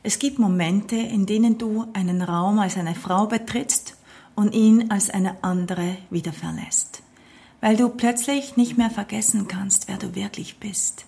Es gibt Momente, in denen du einen Raum als eine Frau betrittst und ihn als eine andere wieder verlässt, weil du plötzlich nicht mehr vergessen kannst, wer du wirklich bist.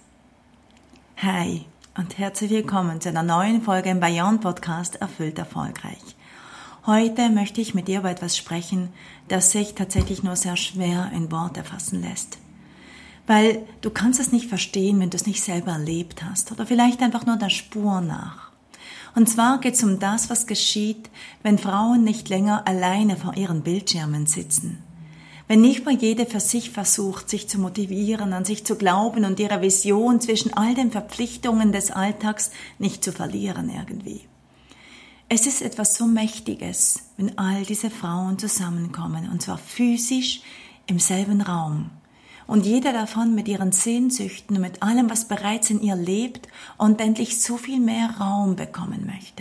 Hi und herzlich willkommen zu einer neuen Folge im Beyond Podcast Erfüllt Erfolgreich. Heute möchte ich mit dir über etwas sprechen, das sich tatsächlich nur sehr schwer in Worte fassen lässt. Weil du kannst es nicht verstehen, wenn du es nicht selber erlebt hast oder vielleicht einfach nur der Spur nach. Und zwar geht es um das, was geschieht, wenn Frauen nicht länger alleine vor ihren Bildschirmen sitzen. Wenn nicht mal jede für sich versucht, sich zu motivieren, an sich zu glauben und ihre Vision zwischen all den Verpflichtungen des Alltags nicht zu verlieren irgendwie. Es ist etwas so Mächtiges, wenn all diese Frauen zusammenkommen, und zwar physisch im selben Raum. Und jeder davon mit ihren Sehnsüchten und mit allem, was bereits in ihr lebt und endlich so viel mehr Raum bekommen möchte.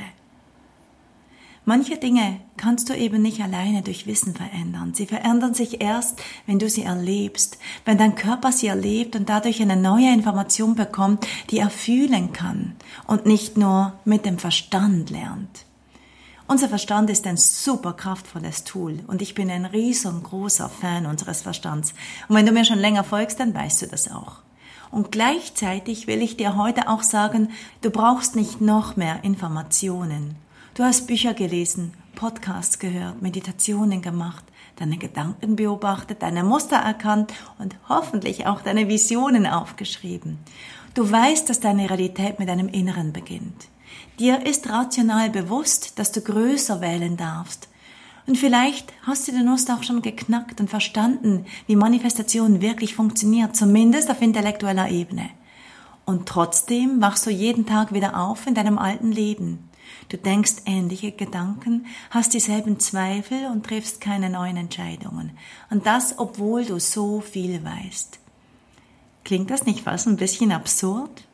Manche Dinge kannst du eben nicht alleine durch Wissen verändern. Sie verändern sich erst, wenn du sie erlebst, wenn dein Körper sie erlebt und dadurch eine neue Information bekommt, die er fühlen kann und nicht nur mit dem Verstand lernt. Unser Verstand ist ein super kraftvolles Tool und ich bin ein riesengroßer Fan unseres Verstands. Und wenn du mir schon länger folgst, dann weißt du das auch. Und gleichzeitig will ich dir heute auch sagen, du brauchst nicht noch mehr Informationen. Du hast Bücher gelesen, Podcasts gehört, Meditationen gemacht, deine Gedanken beobachtet, deine Muster erkannt und hoffentlich auch deine Visionen aufgeschrieben. Du weißt, dass deine Realität mit deinem Inneren beginnt. Dir ist rational bewusst, dass du größer wählen darfst. Und vielleicht hast du den Nuss auch schon geknackt und verstanden, wie Manifestation wirklich funktioniert, zumindest auf intellektueller Ebene. Und trotzdem wachst du jeden Tag wieder auf in deinem alten Leben. Du denkst ähnliche Gedanken, hast dieselben Zweifel und triffst keine neuen Entscheidungen. Und das, obwohl du so viel weißt. Klingt das nicht fast ein bisschen absurd?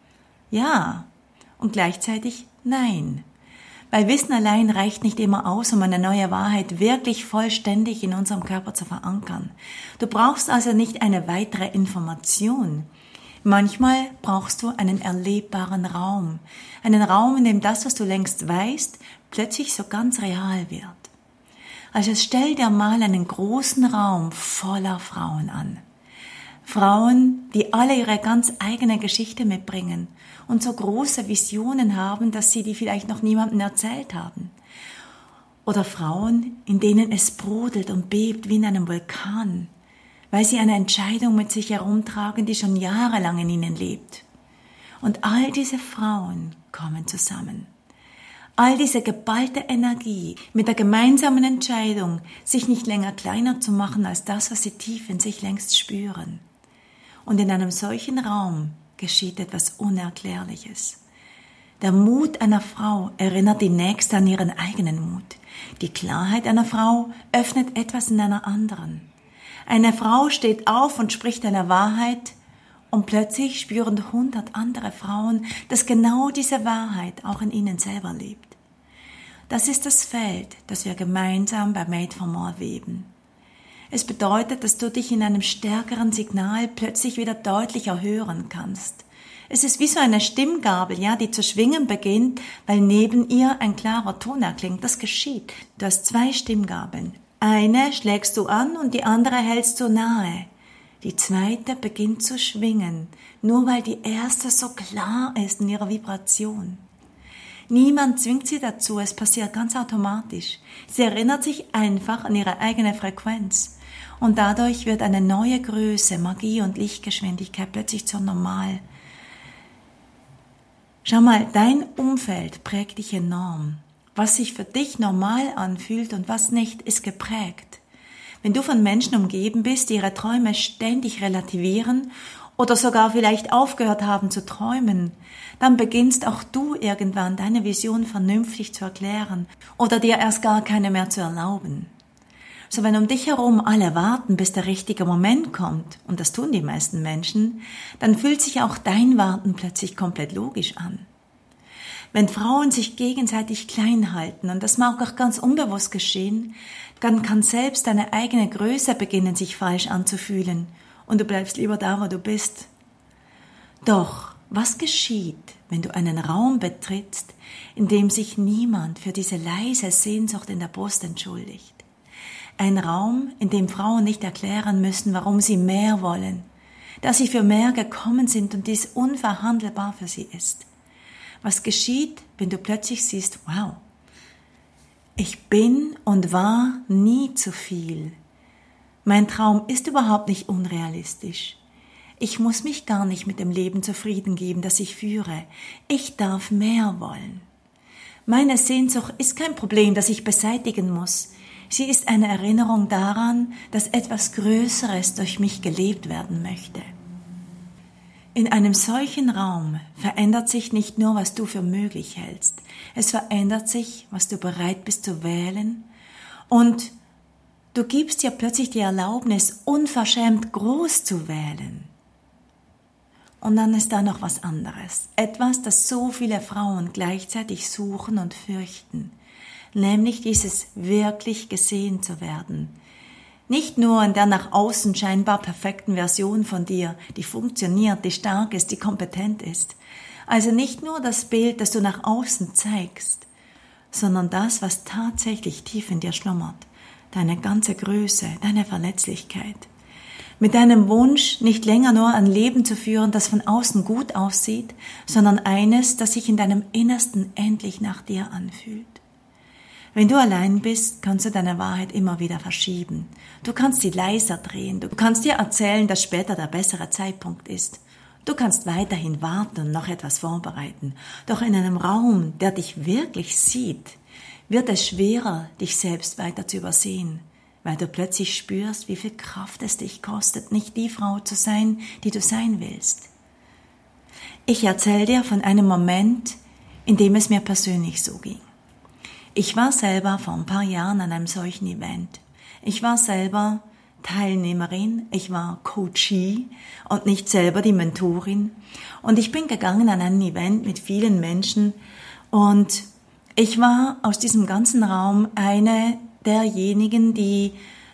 Ja. Und gleichzeitig nein. Weil Wissen allein reicht nicht immer aus, um eine neue Wahrheit wirklich vollständig in unserem Körper zu verankern. Du brauchst also nicht eine weitere Information. Manchmal brauchst du einen erlebbaren Raum. Einen Raum, in dem das, was du längst weißt, plötzlich so ganz real wird. Also stell dir mal einen großen Raum voller Frauen an. Frauen, die alle ihre ganz eigene Geschichte mitbringen und so große Visionen haben, dass sie die vielleicht noch niemandem erzählt haben. Oder Frauen, in denen es brodelt und bebt wie in einem Vulkan, weil sie eine Entscheidung mit sich herumtragen, die schon jahrelang in ihnen lebt. Und all diese Frauen kommen zusammen. All diese geballte Energie mit der gemeinsamen Entscheidung, sich nicht länger kleiner zu machen als das, was sie tief in sich längst spüren. Und in einem solchen Raum geschieht etwas Unerklärliches. Der Mut einer Frau erinnert die Nächste an ihren eigenen Mut. Die Klarheit einer Frau öffnet etwas in einer anderen. Eine Frau steht auf und spricht eine Wahrheit und plötzlich spüren 100 andere Frauen, dass genau diese Wahrheit auch in ihnen selber lebt. Das ist das Feld, das wir gemeinsam bei Made for More weben. Es bedeutet, dass du dich in einem stärkeren Signal plötzlich wieder deutlicher hören kannst. Es ist wie so eine Stimmgabel, ja, die zu schwingen beginnt, weil neben ihr ein klarer Ton erklingt. Das geschieht. Du hast 2 Stimmgabeln. Eine schlägst du an und die andere hältst du nahe. Die zweite beginnt zu schwingen, nur weil die erste so klar ist in ihrer Vibration. Niemand zwingt sie dazu, es passiert ganz automatisch. Sie erinnert sich einfach an ihre eigene Frequenz. Und dadurch wird eine neue Größe, Magie und Lichtgeschwindigkeit plötzlich zur Normal. Schau mal, dein Umfeld prägt dich enorm. Was sich für dich normal anfühlt und was nicht, ist geprägt. Wenn du von Menschen umgeben bist, die ihre Träume ständig relativieren oder sogar vielleicht aufgehört haben zu träumen, dann beginnst auch du irgendwann deine Vision vernünftig zu erklären oder dir erst gar keine mehr zu erlauben. So wenn um dich herum alle warten, bis der richtige Moment kommt, und das tun die meisten Menschen, dann fühlt sich auch dein Warten plötzlich komplett logisch an. Wenn Frauen sich gegenseitig klein halten, und das mag auch ganz unbewusst geschehen, dann kann selbst deine eigene Größe beginnen, sich falsch anzufühlen und du bleibst lieber da, wo du bist. Doch Was geschieht, wenn du einen Raum betrittst, in dem sich niemand für diese leise Sehnsucht in der Brust entschuldigt? Ein Raum, in dem Frauen nicht erklären müssen, warum sie mehr wollen, dass sie für mehr gekommen sind und dies unverhandelbar für sie ist. Was geschieht, wenn du plötzlich siehst, wow, ich bin und war nie zu viel. Mein Traum ist überhaupt nicht unrealistisch. Ich muss mich gar nicht mit dem Leben zufrieden geben, das ich führe. Ich darf mehr wollen. Meine Sehnsucht ist kein Problem, das ich beseitigen muss. Sie ist eine Erinnerung daran, dass etwas Größeres durch mich gelebt werden möchte. In einem solchen Raum verändert sich nicht nur, was du für möglich hältst. Es verändert sich, was du bereit bist zu wählen. Und du gibst dir plötzlich die Erlaubnis, unverschämt groß zu wählen. Und dann ist da noch was anderes. Etwas, das so viele Frauen gleichzeitig suchen und fürchten. Nämlich dieses wirklich gesehen zu werden. Nicht nur in der nach außen scheinbar perfekten Version von dir, die funktioniert, die stark ist, die kompetent ist. Also nicht nur das Bild, das du nach außen zeigst, sondern das, was tatsächlich tief in dir schlummert. Deine ganze Größe, deine Verletzlichkeit. Mit deinem Wunsch, nicht länger nur ein Leben zu führen, das von außen gut aussieht, sondern eines, das sich in deinem Innersten endlich nach dir anfühlt. Wenn du allein bist, kannst du deine Wahrheit immer wieder verschieben. Du kannst sie leiser drehen. Du kannst dir erzählen, dass später der bessere Zeitpunkt ist. Du kannst weiterhin warten und noch etwas vorbereiten. Doch in einem Raum, der dich wirklich sieht, wird es schwerer, dich selbst weiter zu übersehen, weil du plötzlich spürst, wie viel Kraft es dich kostet, nicht die Frau zu sein, die du sein willst. Ich erzähle dir von einem Moment, in dem es mir persönlich so ging. Ich war selber vor ein paar Jahren an einem solchen Event. Ich war selber Teilnehmerin, ich war Coachee und nicht selber die Mentorin. Und ich bin gegangen an ein Event mit vielen Menschen und ich war aus diesem ganzen Raum eine derjenigen, die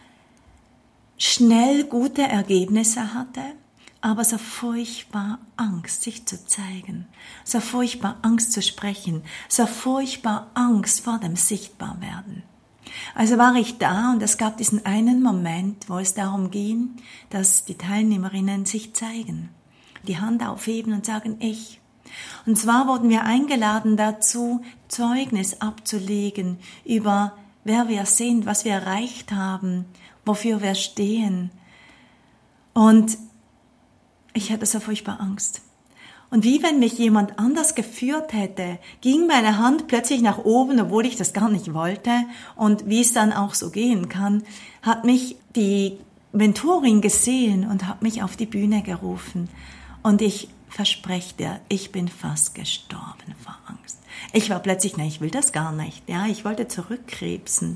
schnell gute Ergebnisse hatte, aber so furchtbar Angst, sich zu zeigen, so furchtbar Angst zu sprechen, so furchtbar Angst vor dem Sichtbarwerden. Also war ich da und es gab diesen einen Moment, wo es darum ging, dass die Teilnehmerinnen sich zeigen, die Hand aufheben und sagen, ich. Und zwar wurden wir eingeladen dazu, Zeugnis abzulegen über wer wir sind, was wir erreicht haben, wofür wir stehen. Und ich hatte so furchtbar Angst. Und wie wenn mich jemand anders geführt hätte, ging meine Hand plötzlich nach oben, obwohl ich das gar nicht wollte. Und wie es dann auch so gehen kann, hat mich die Mentorin gesehen und hat mich auf die Bühne gerufen. Und ich verspreche dir, ich bin fast gestorben vor Angst. Ich war plötzlich, ich will das gar nicht. Ja, ich wollte zurückkrebsen.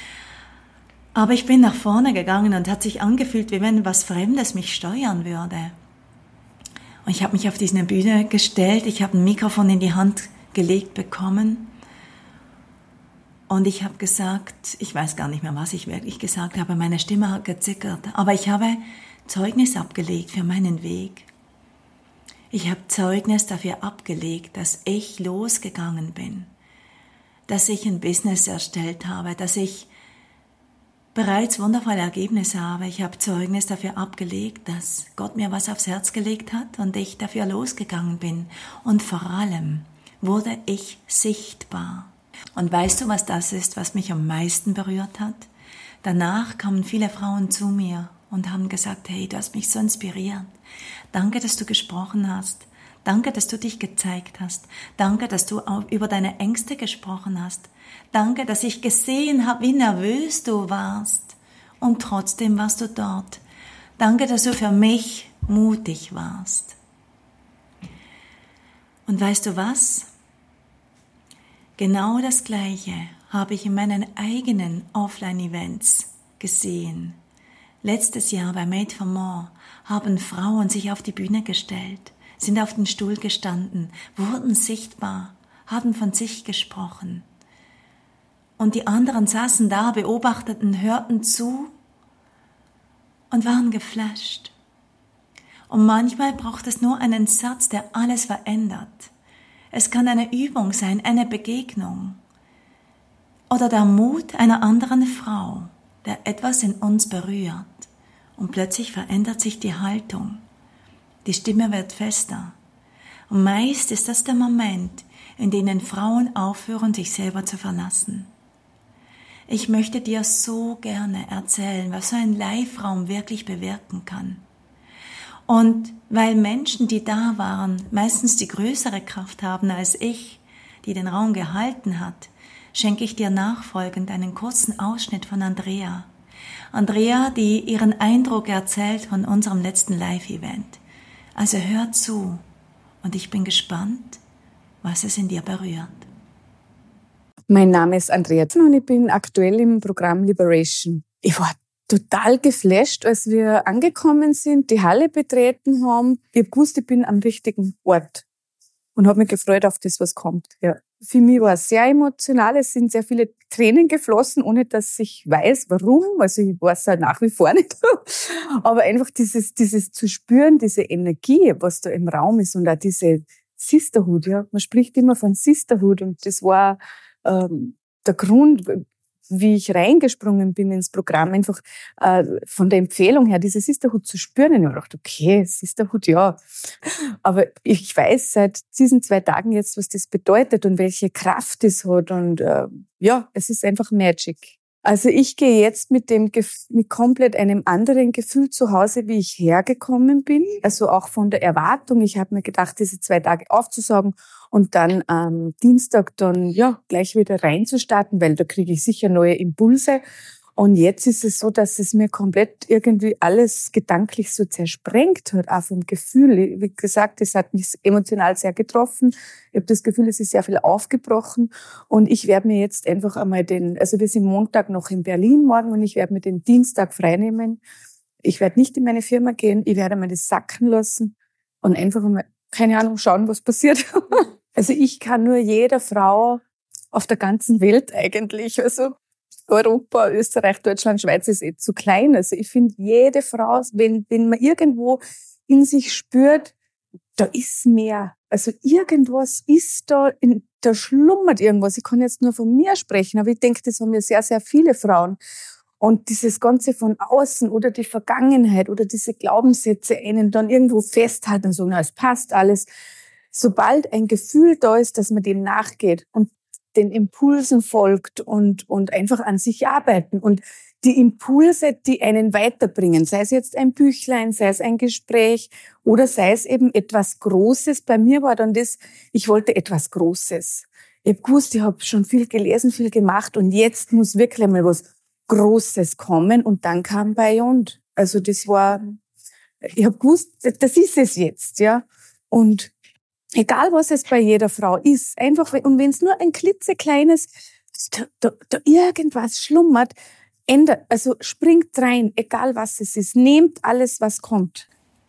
Aber ich bin nach vorne gegangen und hat sich angefühlt, wie wenn was Fremdes mich steuern würde. Und ich habe mich auf diese Bühne gestellt, ich habe ein Mikrofon in die Hand gelegt bekommen und ich habe gesagt, ich weiß gar nicht mehr, was ich wirklich gesagt habe, meine Stimme hat gezittert, aber ich habe Zeugnis abgelegt für meinen Weg. Ich habe Zeugnis dafür abgelegt, dass ich losgegangen bin, dass ich ein Business erstellt habe, dass ich bereits wundervolle Ergebnisse habe. Ich habe Zeugnis dafür abgelegt, dass Gott mir was aufs Herz gelegt hat und ich dafür losgegangen bin. Und vor allem wurde ich sichtbar. Und weißt du, was das ist, was mich am meisten berührt hat? Danach kamen viele Frauen zu mir und haben gesagt, hey, du hast mich so inspiriert. Danke, dass du gesprochen hast. Danke, dass du dich gezeigt hast. Danke, dass du auch über deine Ängste gesprochen hast. Danke, dass ich gesehen habe, wie nervös du warst. Und trotzdem warst du dort. Danke, dass du für mich mutig warst. Und weißt du was? Genau das Gleiche habe ich in meinen eigenen Offline-Events gesehen. Letztes Jahr bei Made for More haben Frauen sich auf die Bühne gestellt, sind auf den Stuhl gestanden, wurden sichtbar, haben von sich gesprochen. Und die anderen saßen da, beobachteten, hörten zu und waren geflasht. Und manchmal braucht es nur einen Satz, der alles verändert. Es kann eine Übung sein, eine Begegnung oder der Mut einer anderen Frau, der etwas in uns berührt. Und plötzlich verändert sich die Haltung. Die Stimme wird fester. Und meist ist das der Moment, in dem Frauen aufhören, sich selber zu verlassen. Ich möchte dir so gerne erzählen, was so ein Live-Raum wirklich bewirken kann. Und weil Menschen, die da waren, meistens die größere Kraft haben als ich, die den Raum gehalten hat, schenke ich dir nachfolgend einen kurzen Ausschnitt von Andrea. Andrea, die ihren Eindruck erzählt von unserem letzten Live-Event. Also hör zu und ich bin gespannt, was es in dir berührt. Mein Name ist Andrea und ich bin aktuell im Programm Liberation. Ich war total geflasht, als wir angekommen sind, die Halle betreten haben. Ich habe gewusst, ich bin am richtigen Ort und habe mich gefreut auf das, was kommt. Ja. Für mich war es sehr emotional. Es sind sehr viele Tränen geflossen, ohne dass ich weiß, warum. Also ich weiß es nach wie vor nicht. Aber einfach dieses zu spüren, diese Energie, was da im Raum ist und auch diese Sisterhood. Ja, man spricht immer von Sisterhood und das war der Grund, wie ich reingesprungen bin ins Programm, einfach von der Empfehlung her, diese Sisterhood zu spüren. Und ich habe gedacht, okay, Sisterhood, ja. Aber ich weiß seit diesen 2 Tagen jetzt, was das bedeutet und welche Kraft das hat. Und ja, es ist einfach Magic. Also ich gehe jetzt mit komplett einem anderen Gefühl zu Hause, wie ich hergekommen bin. Also auch von der Erwartung. Ich habe mir gedacht, diese 2 Tage aufzusaugen und dann am Dienstag dann ja gleich wieder reinzustarten, weil da kriege ich sicher neue Impulse. Und jetzt ist es so, dass es mir komplett irgendwie alles gedanklich so zersprengt hat, auch vom Gefühl. Wie gesagt, es hat mich emotional sehr getroffen. Ich habe das Gefühl, es ist sehr viel aufgebrochen. Und ich werde mir jetzt einfach einmal also wir sind Montag noch in Berlin morgen und ich werde mir den Dienstag freinehmen. Ich werde nicht in meine Firma gehen, ich werde mir das sacken lassen und einfach einmal, keine Ahnung, schauen, was passiert. Also ich kann nur jeder Frau auf der ganzen Welt eigentlich, also Europa, Österreich, Deutschland, Schweiz ist zu klein. Also ich finde, jede Frau, wenn man irgendwo in sich spürt, da ist mehr. Also irgendwas ist da, da schlummert irgendwas. Ich kann jetzt nur von mir sprechen, aber ich denke, das haben ja sehr, sehr viele Frauen. Und dieses Ganze von außen oder die Vergangenheit oder diese Glaubenssätze einen dann irgendwo festhalten und sagen, na, es passt alles. Sobald ein Gefühl da ist, dass man dem nachgeht und den Impulsen folgt und einfach an sich arbeiten und die Impulse, die einen weiterbringen, sei es jetzt ein Büchlein, sei es ein Gespräch oder sei es eben etwas Großes. Bei mir war dann das, ich wollte etwas Großes. Ich habe gewusst, ich habe schon viel gelesen, viel gemacht und jetzt muss wirklich mal was Großes kommen und dann kam Beyond. Also das war, ich habe gewusst, das ist es jetzt, ja. Und egal, was es bei jeder Frau ist, einfach, und wenn es nur ein klitzekleines, da irgendwas schlummert, also springt rein, egal was es ist, nehmt alles, was kommt.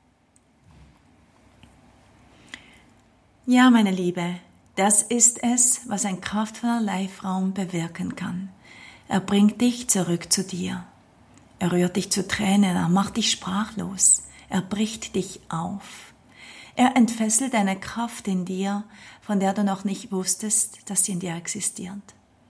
Ja, meine Liebe, das ist es, was ein kraftvoller Live-Raum bewirken kann. Er bringt dich zurück zu dir. Er rührt dich zu Tränen, er macht dich sprachlos, er bricht dich auf. Er entfesselt eine Kraft in dir, von der du noch nicht wusstest, dass sie in dir existiert.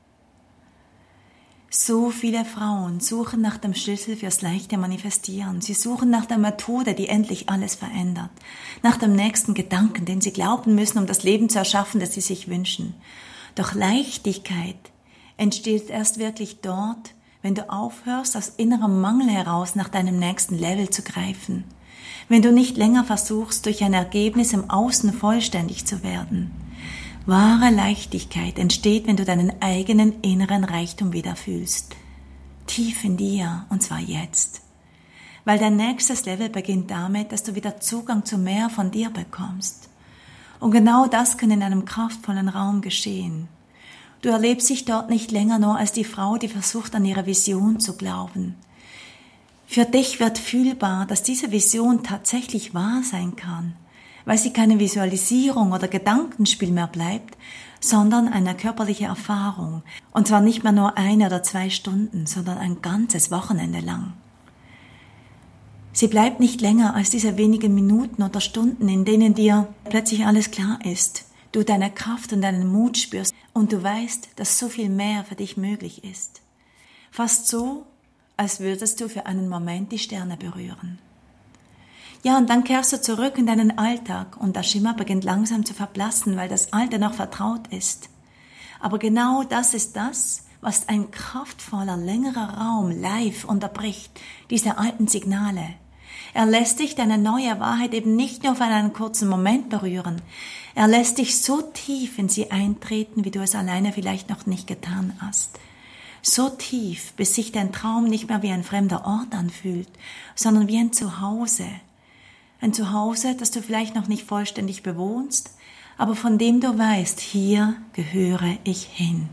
So viele Frauen suchen nach dem Schlüssel fürs leichte Manifestieren. Sie suchen nach der Methode, die endlich alles verändert. Nach dem nächsten Gedanken, den sie glauben müssen, um das Leben zu erschaffen, das sie sich wünschen. Doch Leichtigkeit entsteht erst wirklich dort, wenn du aufhörst, aus innerem Mangel heraus nach deinem nächsten Level zu greifen. Wenn du nicht länger versuchst, durch ein Ergebnis im Außen vollständig zu werden. Wahre Leichtigkeit entsteht, wenn du deinen eigenen inneren Reichtum wieder fühlst. Tief in dir, und zwar jetzt. Weil dein nächstes Level beginnt damit, dass du wieder Zugang zu mehr von dir bekommst. Und genau das kann in einem kraftvollen Raum geschehen. Du erlebst dich dort nicht länger nur als die Frau, die versucht, an ihre Vision zu glauben. Für dich wird fühlbar, dass diese Vision tatsächlich wahr sein kann, weil sie keine Visualisierung oder Gedankenspiel mehr bleibt, sondern eine körperliche Erfahrung. Und zwar nicht mehr nur 1 oder 2 Stunden, sondern ein ganzes Wochenende lang. Sie bleibt nicht länger als diese wenigen Minuten oder Stunden, in denen dir plötzlich alles klar ist, du deine Kraft und deinen Mut spürst und du weißt, dass so viel mehr für dich möglich ist. Fast so, als würdest du für einen Moment die Sterne berühren. Ja, und dann kehrst du zurück in deinen Alltag und der Schimmer beginnt langsam zu verblassen, weil das Alte noch vertraut ist. Aber genau das ist das, was ein kraftvoller, längerer Raum live unterbricht, diese alten Signale. Er lässt dich deine neue Wahrheit eben nicht nur für einen kurzen Moment berühren. Er lässt dich so tief in sie eintreten, wie du es alleine vielleicht noch nicht getan hast. So tief, bis sich dein Traum nicht mehr wie ein fremder Ort anfühlt, sondern wie ein Zuhause. Ein Zuhause, das du vielleicht noch nicht vollständig bewohnst, aber von dem du weißt, hier gehöre ich hin.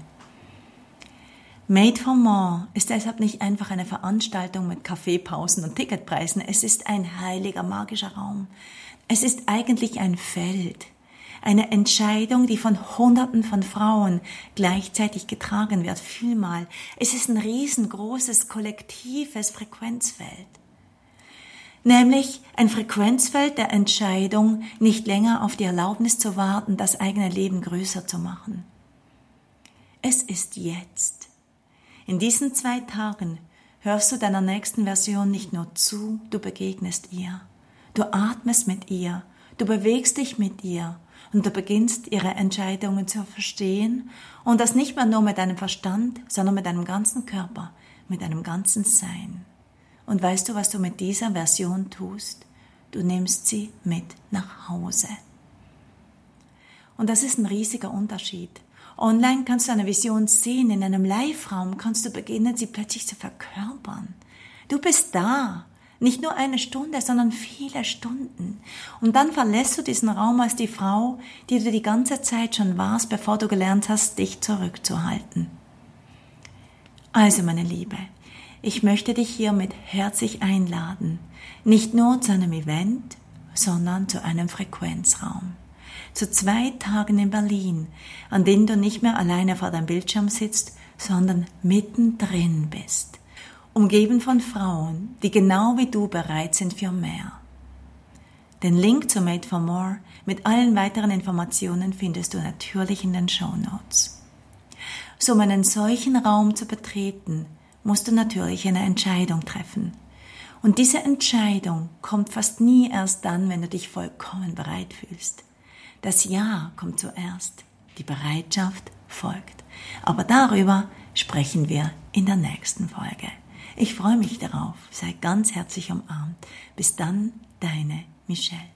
Made for More ist deshalb nicht einfach eine Veranstaltung mit Kaffeepausen und Ticketpreisen. Es ist ein heiliger, magischer Raum. Es ist eigentlich ein Feld. Eine Entscheidung, die von Hunderten von Frauen gleichzeitig getragen wird. Fühl mal, es ist ein riesengroßes, kollektives Frequenzfeld. Nämlich ein Frequenzfeld der Entscheidung, nicht länger auf die Erlaubnis zu warten, das eigene Leben größer zu machen. Es ist jetzt. In diesen 2 Tagen hörst du deiner nächsten Version nicht nur zu, du begegnest ihr. Du atmest mit ihr, du bewegst dich mit ihr und du beginnst ihre Entscheidungen zu verstehen und das nicht mehr nur mit deinem Verstand, sondern mit deinem ganzen Körper, mit deinem ganzen Sein. Und weißt du, was du mit dieser Version tust? Du nimmst sie mit nach Hause. Und das ist ein riesiger Unterschied. Online kannst du eine Vision sehen, in einem Live-Raum kannst du beginnen, sie plötzlich zu verkörpern. Du bist da, nicht nur 1 Stunde, sondern viele Stunden. Und dann verlässt du diesen Raum als die Frau, die du die ganze Zeit schon warst, bevor du gelernt hast, dich zurückzuhalten. Also, meine Liebe, ich möchte dich hiermit herzlich einladen, nicht nur zu einem Event, sondern zu einem Frequenzraum. Zu 2 Tagen in Berlin, an denen du nicht mehr alleine vor deinem Bildschirm sitzt, sondern mittendrin bist. Umgeben von Frauen, die genau wie du bereit sind für mehr. Den Link zu Made for More mit allen weiteren Informationen findest du natürlich in den Shownotes. So, um einen solchen Raum zu betreten, musst du natürlich eine Entscheidung treffen. Und diese Entscheidung kommt fast nie erst dann, wenn du dich vollkommen bereit fühlst. Das Ja kommt zuerst, die Bereitschaft folgt. Aber darüber sprechen wir in der nächsten Folge. Ich freue mich darauf. Sei ganz herzlich umarmt. Bis dann, deine Michelle.